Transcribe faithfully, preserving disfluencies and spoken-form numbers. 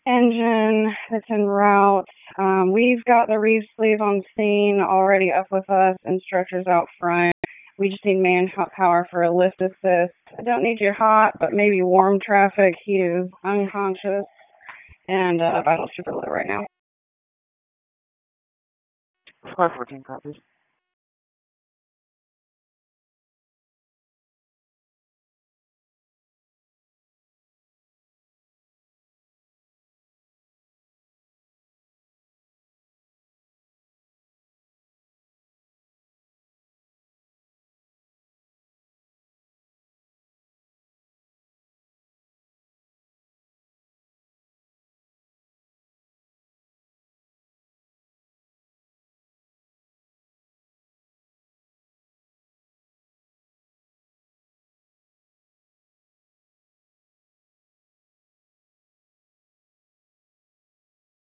engine that's en route. Um, we've got the reeve sleeve on scene already up with us, instructors out front. We just need manpower for a lift assist. I don't need you hot, but maybe warm traffic. He is unconscious and uh, vital super low right now. five fourteen copies.